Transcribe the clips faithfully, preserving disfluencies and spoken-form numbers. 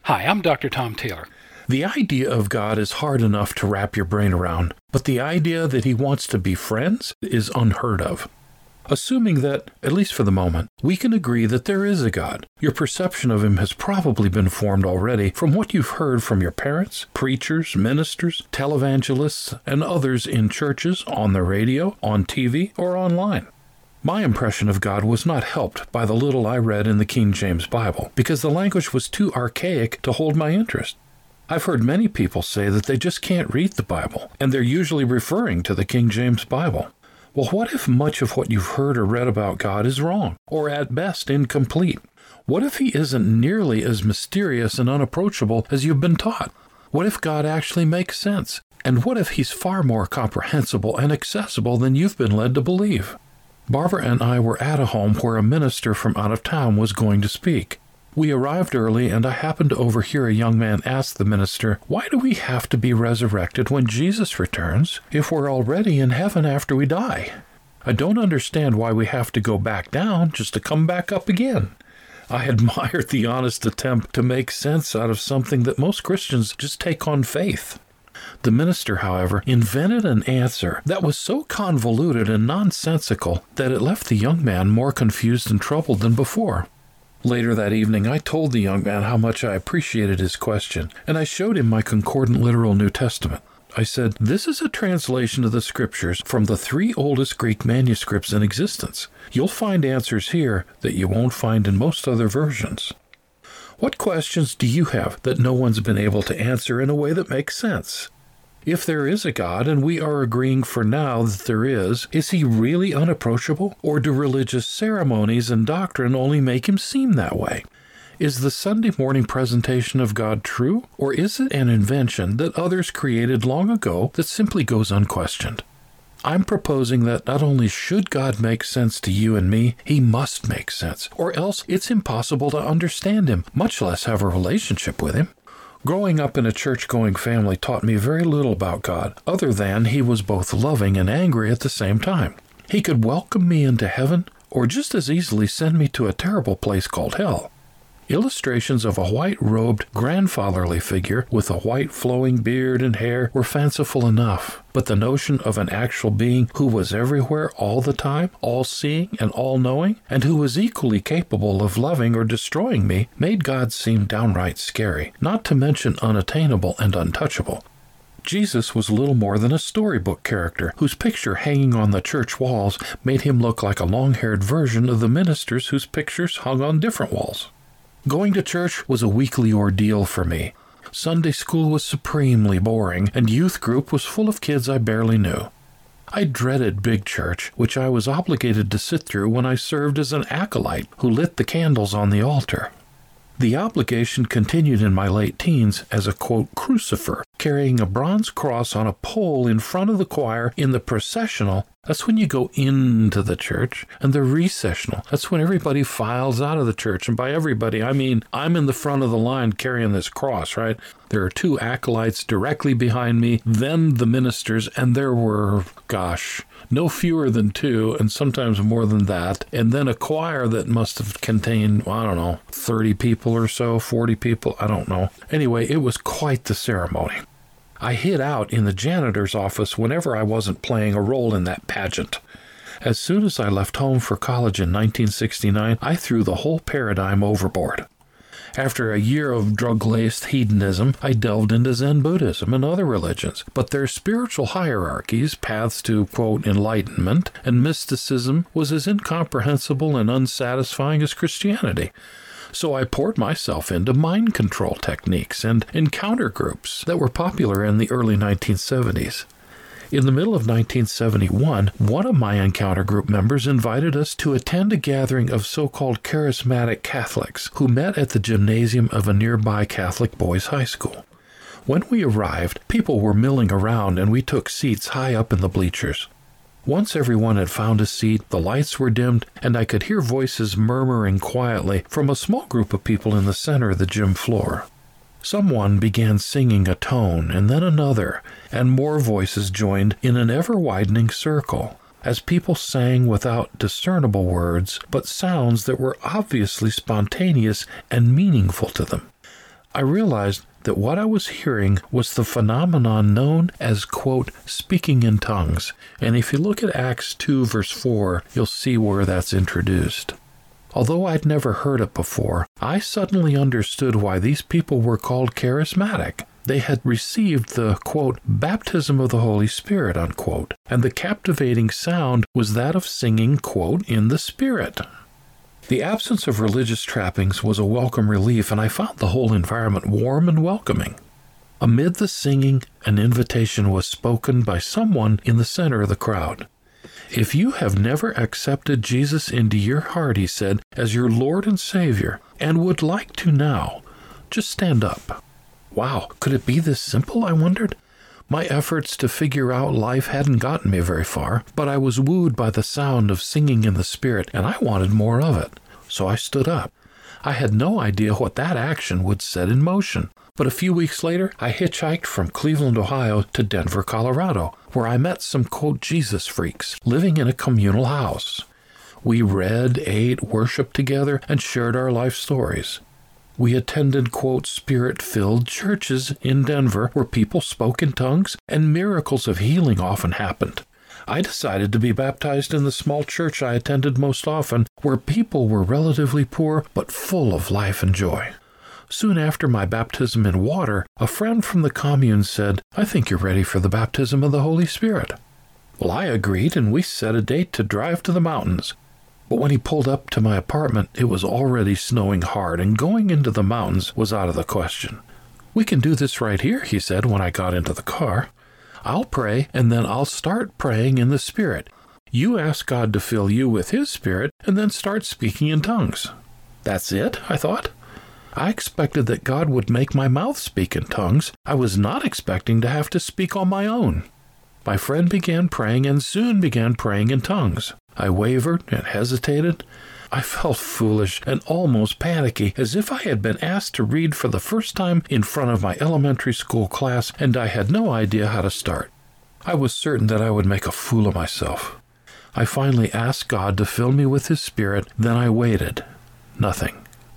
Hi, I'm Doctor Tom Taylor. The idea of God is hard enough to wrap your brain around, but the idea that he wants to be friends is unheard of. Assuming that, at least for the moment, we can agree that there is a God, your perception of him has probably been formed already from what you've heard from your parents, preachers, ministers, televangelists, and others in churches, on the radio, on T V, or online. My impression of God was not helped by the little I read in the King James Bible, because the language was too archaic to hold my interest. I've heard many people say that they just can't read the Bible, and they're usually referring to the King James Bible. Well, what if much of what you've heard or read about God is wrong, or at best incomplete? What if he isn't nearly as mysterious and unapproachable as you've been taught? What if God actually makes sense? And what if he's far more comprehensible and accessible than you've been led to believe? Barbara and I were at a home where a minister from out of town was going to speak. We arrived early, and I happened to overhear a young man ask the minister, "Why do we have to be resurrected when Jesus returns if we're already in heaven after we die? I don't understand why we have to go back down just to come back up again." I admired the honest attempt to make sense out of something that most Christians just take on faith. The minister, however, invented an answer that was so convoluted and nonsensical that it left the young man more confused and troubled than before. Later that evening, I told the young man how much I appreciated his question, and I showed him my Concordant Literal New Testament. I said, "This is a translation of the Scriptures from the three oldest Greek manuscripts in existence. You'll find answers here that you won't find in most other versions. What questions do you have that no one's been able to answer in a way that makes sense? If there is a God, and we are agreeing for now that there is, is he really unapproachable? Or do religious ceremonies and doctrine only make him seem that way? Is the Sunday morning presentation of God true? Or is it an invention that others created long ago that simply goes unquestioned? I'm proposing that not only should God make sense to you and me, he must make sense, or else it's impossible to understand him, much less have a relationship with him. Growing up in a church-going family taught me very little about God, other than he was both loving and angry at the same time. He could welcome me into heaven, or just as easily send me to a terrible place called hell. Illustrations of a white-robed, grandfatherly figure with a white flowing beard and hair were fanciful enough, but the notion of an actual being who was everywhere all the time, all-seeing and all-knowing, and who was equally capable of loving or destroying me, made God seem downright scary, not to mention unattainable and untouchable. Jesus was little more than a storybook character whose picture hanging on the church walls made him look like a long-haired version of the ministers whose pictures hung on different walls. Going to church was a weekly ordeal for me. Sunday school was supremely boring, and youth group was full of kids I barely knew. I dreaded big church, which I was obligated to sit through when I served as an acolyte who lit the candles on the altar. The obligation continued in my late teens as a, quote, crucifer, carrying a bronze cross on a pole in front of the choir in the processional. That's when you go into the church, and the recessional. That's when everybody files out of the church, and by everybody, I mean I'm in the front of the line carrying this cross, right? There are two acolytes directly behind me, then the ministers, and there were, gosh, no fewer than two, and sometimes more than that, and then a choir that must have contained, I don't know, thirty people or so, forty people, I don't know. Anyway, it was quite the ceremony. I hid out in the janitor's office whenever I wasn't playing a role in that pageant. As soon as I left home for college in nineteen sixty-nine, I threw the whole paradigm overboard. After a year of drug-laced hedonism, I delved into Zen Buddhism and other religions, but their spiritual hierarchies, paths to, quote, enlightenment, and mysticism was as incomprehensible and unsatisfying as Christianity. So I poured myself into mind control techniques and encounter groups that were popular in the early nineteen seventies. In the middle of nineteen seventy-one, one of my encounter group members invited us to attend a gathering of so-called charismatic Catholics who met at the gymnasium of a nearby Catholic boys' high school. When we arrived, people were milling around and we took seats high up in the bleachers. Once everyone had found a seat, the lights were dimmed, and I could hear voices murmuring quietly from a small group of people in the center of the gym floor. Someone began singing a tone, and then another, and more voices joined in an ever-widening circle, as people sang without discernible words, but sounds that were obviously spontaneous and meaningful to them. I realized that what I was hearing was the phenomenon known as, quote, speaking in tongues. And if you look at Acts two, verse four, you'll see where that's introduced. Although I'd never heard it before, I suddenly understood why these people were called charismatic. They had received the, quote, baptism of the Holy Spirit, unquote, and the captivating sound was that of singing, quote, in the Spirit. The absence of religious trappings was a welcome relief, and I found the whole environment warm and welcoming. Amid the singing, an invitation was spoken by someone in the center of the crowd. If you have never accepted Jesus into your heart, he said, as your Lord and Savior, and would like to now, just stand up. Wow, could it be this simple, I wondered? My efforts to figure out life hadn't gotten me very far, but I was wooed by the sound of singing in the Spirit, and I wanted more of it. So I stood up. I had no idea what that action would set in motion. But a few weeks later, I hitchhiked from Cleveland, Ohio to Denver, Colorado, where I met some, quote, Jesus freaks living in a communal house. We read, ate, worshiped together, and shared our life stories. We attended, quote, spirit-filled churches in Denver where people spoke in tongues and miracles of healing often happened. I decided to be baptized in the small church I attended most often, where people were relatively poor but full of life and joy. Soon after my baptism in water, a friend from the commune said, I think you're ready for the baptism of the Holy Spirit. Well, I agreed, and we set a date to drive to the mountains. But when he pulled up to my apartment, it was already snowing hard, and going into the mountains was out of the question. We can do this right here, he said when I got into the car. I'll pray, and then I'll start praying in the Spirit. You ask God to fill you with His Spirit, and then start speaking in tongues. That's it, I thought. I expected that God would make my mouth speak in tongues. I was not expecting to have to speak on my own. My friend began praying and soon began praying in tongues. I wavered and hesitated. I felt foolish and almost panicky, as if I had been asked to read for the first time in front of my elementary school class, and I had no idea how to start. I was certain that I would make a fool of myself. I finally asked God to fill me with His Spirit, then I waited. Nothing.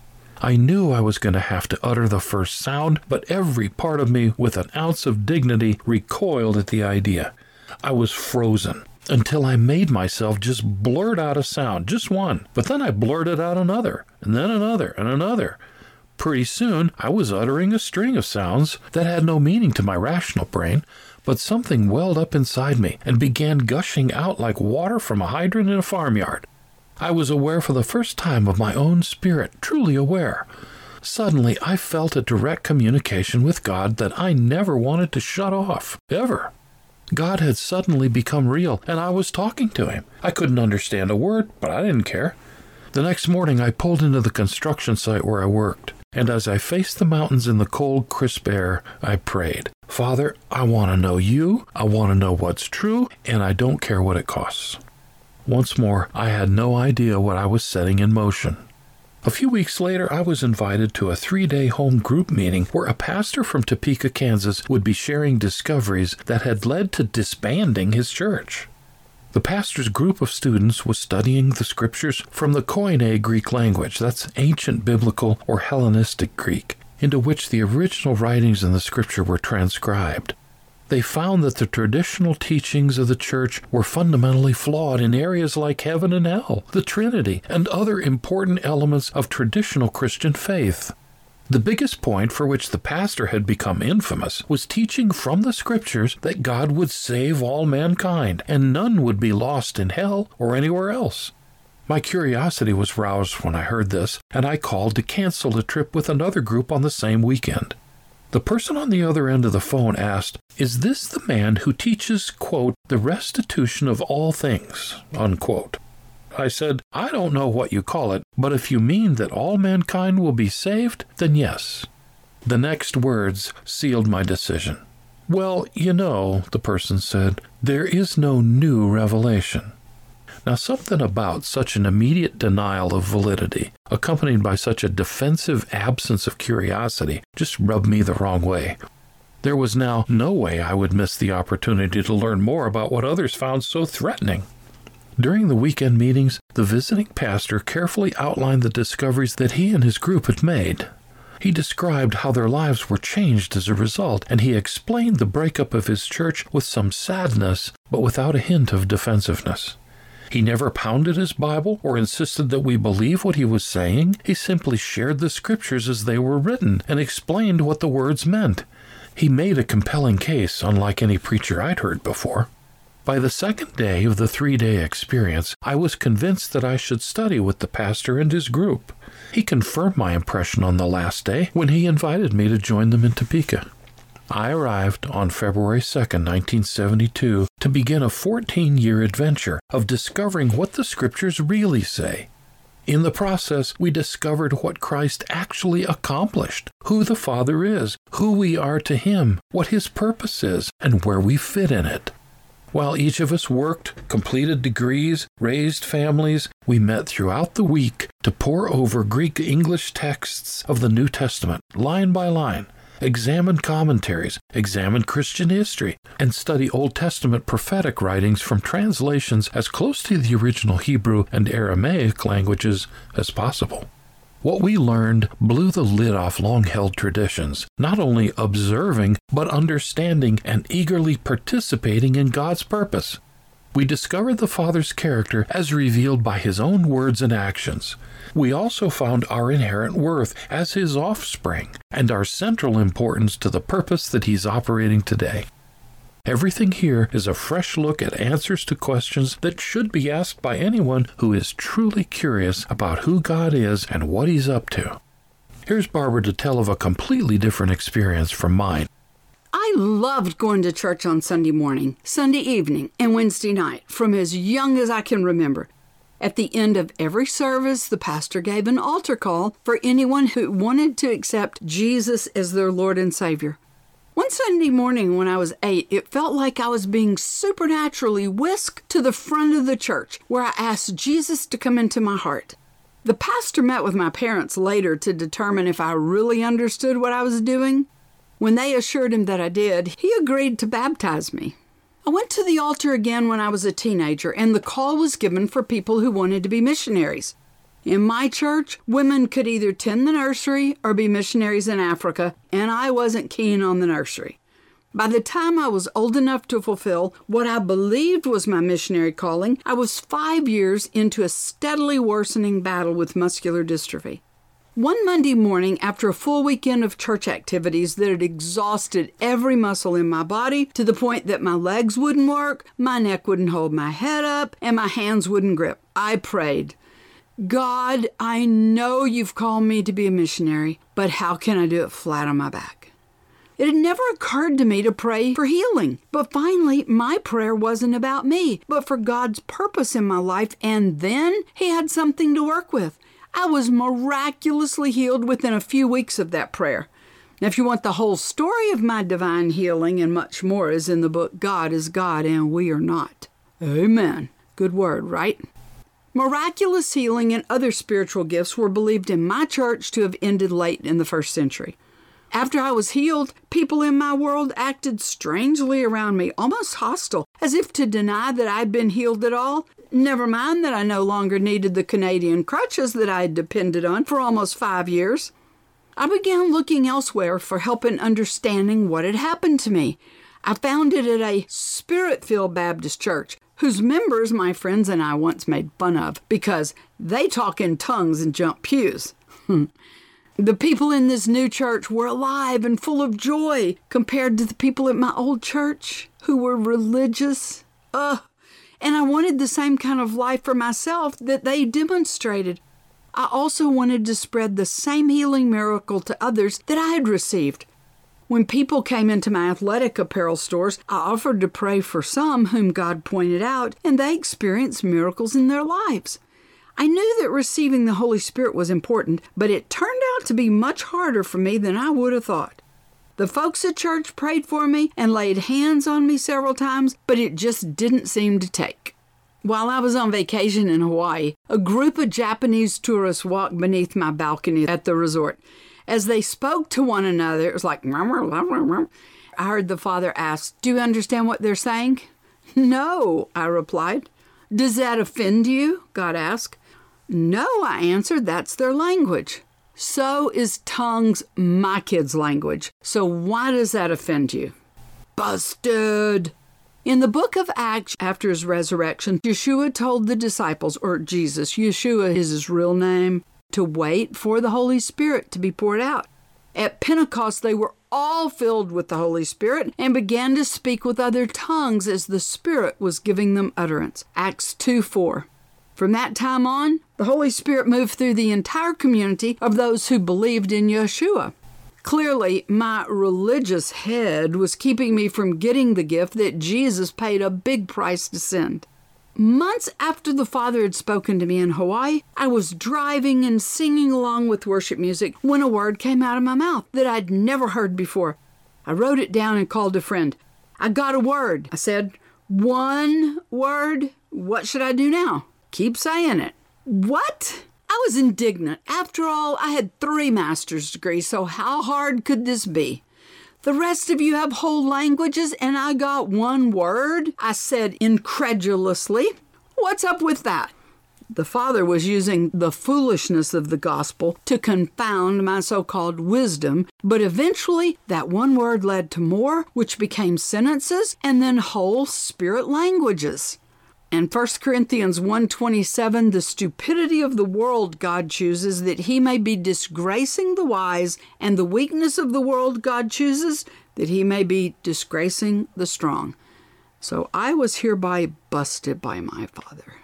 I knew I was going to have to utter the first sound, but every part of me with an ounce of dignity recoiled at the idea. I was frozen until I made myself just blurt out a sound, just one. But then I blurted out another, and then another, and another. Pretty soon, I was uttering a string of sounds that had no meaning to my rational brain, but something welled up inside me and began gushing out like water from a hydrant in a farmyard. I was aware for the first time of my own spirit, truly aware. Suddenly, I felt a direct communication with God that I never wanted to shut off, ever. God had suddenly become real, and I was talking to Him. I couldn't understand a word, but I didn't care. The next morning, I pulled into the construction site where I worked, and as I faced the mountains in the cold, crisp air, I prayed, Father, I want to know You, I want to know what's true, and I don't care what it costs. Once more, I had no idea what I was setting in motion. A few weeks later, I was invited to a three-day home group meeting where a pastor from Topeka, Kansas would be sharing discoveries that had led to disbanding his church. The pastor's group of students was studying the scriptures from the Koine Greek language, that's ancient biblical or Hellenistic Greek, into which the original writings in the scripture were transcribed. They found that the traditional teachings of the church were fundamentally flawed in areas like heaven and hell, the Trinity, and other important elements of traditional Christian faith. The biggest point for which the pastor had become infamous was teaching from the scriptures that God would save all mankind, and none would be lost in hell or anywhere else. My curiosity was roused when I heard this, and I called to cancel a trip with another group on the same weekend. The person on the other end of the phone asked, Is this the man who teaches, quote, the restitution of all things, unquote? I said, I don't know what you call it, but if you mean that all mankind will be saved, then yes. The next words sealed my decision. Well, you know, the person said, there is no new revelation. Now, something about such an immediate denial of validity, accompanied by such a defensive absence of curiosity, just rubbed me the wrong way. There was now no way I would miss the opportunity to learn more about what others found so threatening. During the weekend meetings, the visiting pastor carefully outlined the discoveries that he and his group had made. He described how their lives were changed as a result, and he explained the breakup of his church with some sadness, but without a hint of defensiveness. He never pounded his Bible or insisted that we believe what he was saying. He simply shared the scriptures as they were written and explained what the words meant. He made a compelling case, unlike any preacher I'd heard before. By the second day of the three-day experience, I was convinced that I should study with the pastor and his group. He confirmed my impression on the last day when he invited me to join them in Topeka. I arrived on February second, nineteen seventy-two, to begin a fourteen-year adventure of discovering what the scriptures really say. In the process, we discovered what Christ actually accomplished, who the Father is, who we are to Him, what His purpose is, and where we fit in it. While each of us worked, completed degrees, raised families, we met throughout the week to pore over Greek-English texts of the New Testament, line by line, examine commentaries, examine Christian history, and study Old Testament prophetic writings from translations as close to the original Hebrew and Aramaic languages as possible. What we learned blew the lid off long-held traditions, not only observing, but understanding and eagerly participating in God's purpose. We discovered the Father's character as revealed by His own words and actions. We also found our inherent worth as His offspring and our central importance to the purpose that He's operating today. Everything here is a fresh look at answers to questions that should be asked by anyone who is truly curious about who God is and what He's up to. Here's Barbara to tell of a completely different experience from mine. I loved going to church on Sunday morning, Sunday evening, and Wednesday night from as young as I can remember. At the end of every service, the pastor gave an altar call for anyone who wanted to accept Jesus as their Lord and Savior. One Sunday morning when I was eight, it felt like I was being supernaturally whisked to the front of the church, where I asked Jesus to come into my heart. The pastor met with my parents later to determine if I really understood what I was doing. When they assured him that I did, he agreed to baptize me. I went to the altar again when I was a teenager, and the call was given for people who wanted to be missionaries. In my church, women could either tend the nursery or be missionaries in Africa, and I wasn't keen on the nursery. By the time I was old enough to fulfill what I believed was my missionary calling, I was five years into a steadily worsening battle with muscular dystrophy. One Monday morning, after a full weekend of church activities that had exhausted every muscle in my body to the point that my legs wouldn't work, my neck wouldn't hold my head up, and my hands wouldn't grip, I prayed, God, I know you've called me to be a missionary, but how can I do it flat on my back? It had never occurred to me to pray for healing, but finally my prayer wasn't about me, but for God's purpose in my life, and then He had something to work with. I was miraculously healed within a few weeks of that prayer. Now, if you want the whole story of my divine healing and much more is in the book God is God and We Are Not. Amen. Good word, right? Miraculous healing and other spiritual gifts were believed in my church to have ended late in the first century. After I was healed, people in my world acted strangely around me, almost hostile, as if to deny that I'd been healed at all. Never mind that I no longer needed the Canadian crutches that I had depended on for almost five years. I began looking elsewhere for help in understanding what had happened to me. I found it at a Spirit-filled Baptist church, whose members my friends and I once made fun of because they talk in tongues and jump pews. The people in this new church were alive and full of joy compared to the people at my old church who were religious. Ugh. And I wanted the same kind of life for myself that they demonstrated. I also wanted to spread the same healing miracle to others that I had received. When people came into my athletic apparel stores, I offered to pray for some whom God pointed out, and they experienced miracles in their lives. I knew that receiving the Holy Spirit was important, but it turned out to be much harder for me than I would have thought. The folks at church prayed for me and laid hands on me several times, but it just didn't seem to take. While I was on vacation in Hawaii, a group of Japanese tourists walked beneath my balcony at the resort. As they spoke to one another, it was like, I heard the father ask, "Do you understand what they're saying?" "No," I replied. "Does that offend you?" God asked. "No," I answered, "that's their language." So is tongues my kids' language. So why does that offend you? Busted! In the book of Acts, after his resurrection, Yeshua told the disciples, or Jesus, Yeshua is his real name, to wait for the Holy Spirit to be poured out. At Pentecost, they were all filled with the Holy Spirit and began to speak with other tongues as the Spirit was giving them utterance. Acts two four. From that time on, the Holy Spirit moved through the entire community of those who believed in Yeshua. Clearly, my religious head was keeping me from getting the gift that Jesus paid a big price to send. Months after the Father had spoken to me in Hawaii, I was driving and singing along with worship music when a word came out of my mouth that I'd never heard before. I wrote it down and called a friend. I got a word. I said, one word. What should I do now? Keep saying it. What? I was indignant. After all, I had three master's degrees, so how hard could this be? The rest of you have whole languages, and I got one word? I said incredulously. What's up with that? The Father was using the foolishness of the gospel to confound my so-called wisdom, but eventually that one word led to more, which became sentences and then whole spirit languages. In First Corinthians one twenty-seven, the stupidity of the world God chooses that he may be disgracing the wise, and the weakness of the world God chooses that he may be disgracing the strong. So I was hereby busted by my Father.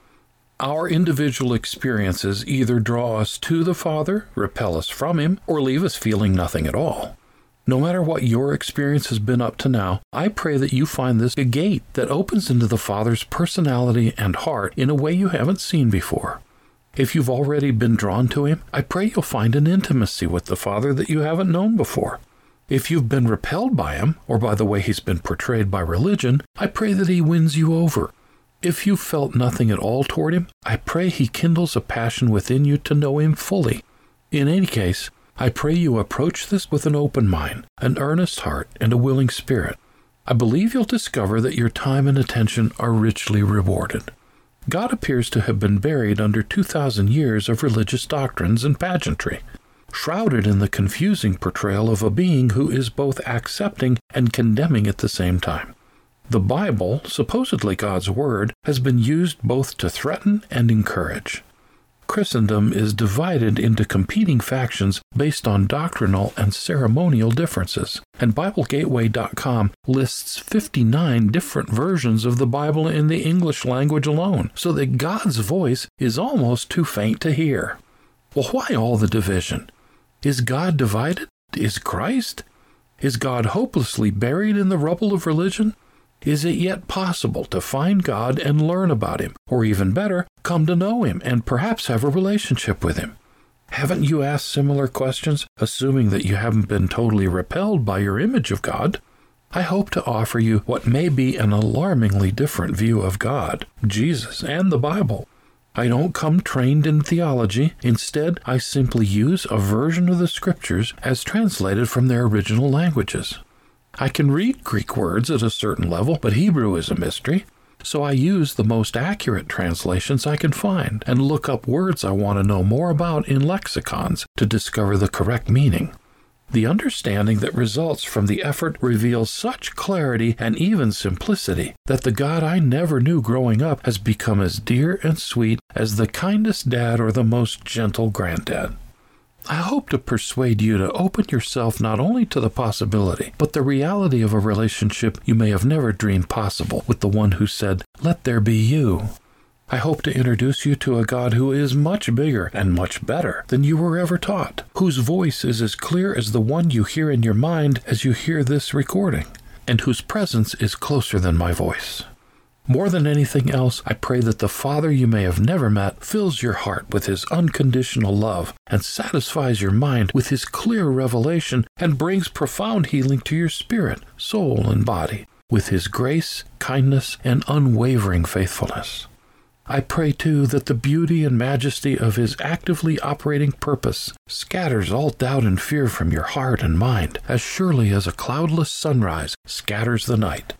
Our individual experiences either draw us to the Father, repel us from him, or leave us feeling nothing at all. No matter what your experience has been up to now, I pray that you find this a gate that opens into the Father's personality and heart in a way you haven't seen before. If you've already been drawn to him, I pray you'll find an intimacy with the Father that you haven't known before. If you've been repelled by him, or by the way he's been portrayed by religion, I pray that he wins you over. If you've felt nothing at all toward him, I pray he kindles a passion within you to know him fully. In any case, I pray you approach this with an open mind, an earnest heart, and a willing spirit. I believe you'll discover that your time and attention are richly rewarded. God appears to have been buried under two thousand years of religious doctrines and pageantry, shrouded in the confusing portrayal of a being who is both accepting and condemning at the same time. The Bible, supposedly God's Word, has been used both to threaten and encourage. Christendom is divided into competing factions based on doctrinal and ceremonial differences, and Bible Gateway dot com lists fifty-nine different versions of the Bible in the English language alone, so that God's voice is almost too faint to hear. Well, why all the division? Is God divided? Is Christ? Is God hopelessly buried in the rubble of religion? Is it yet possible to find God and learn about him, or even better, come to know him and perhaps have a relationship with him? Haven't you asked similar questions, assuming that you haven't been totally repelled by your image of God? I hope to offer you what may be an alarmingly different view of God, Jesus, and the Bible. I don't come trained in theology. Instead, I simply use a version of the Scriptures as translated from their original languages. I can read Greek words at a certain level, but Hebrew is a mystery, so I use the most accurate translations I can find and look up words I want to know more about in lexicons to discover the correct meaning. The understanding that results from the effort reveals such clarity and even simplicity that the God I never knew growing up has become as dear and sweet as the kindest dad or the most gentle granddad. I hope to persuade you to open yourself not only to the possibility, but the reality of a relationship you may have never dreamed possible with the one who said, "Let there be you." I hope to introduce you to a God who is much bigger and much better than you were ever taught, whose voice is as clear as the one you hear in your mind as you hear this recording, and whose presence is closer than my voice. More than anything else, I pray that the Father you may have never met fills your heart with his unconditional love and satisfies your mind with his clear revelation and brings profound healing to your spirit, soul, and body with his grace, kindness, and unwavering faithfulness. I pray, too, that the beauty and majesty of his actively operating purpose scatters all doubt and fear from your heart and mind as surely as a cloudless sunrise scatters the night.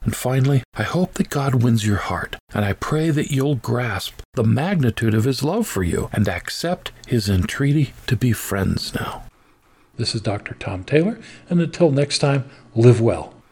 And finally, I hope that God wins your heart, and I pray that you'll grasp the magnitude of his love for you and accept his entreaty to be friends now. This is Doctor Tom Taylor, and until next time, live well.